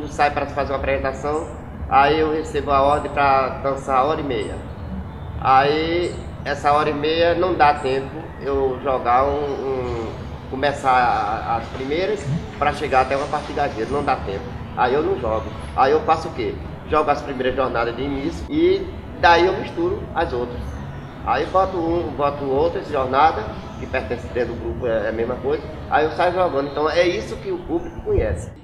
quando sai para fazer uma apresentação, aí eu recebo a ordem para dançar 1h30. Aí essa 1h30 não dá tempo eu jogar começar as primeiras para chegar até uma partidadeira, não dá tempo. Aí eu não jogo. Aí eu faço o quê? Jogo as primeiras jornadas de início e daí eu misturo as outras. Aí boto outras jornadas, que pertencem dentro do grupo, é a mesma coisa, aí eu saio jogando. Então é isso que o público conhece.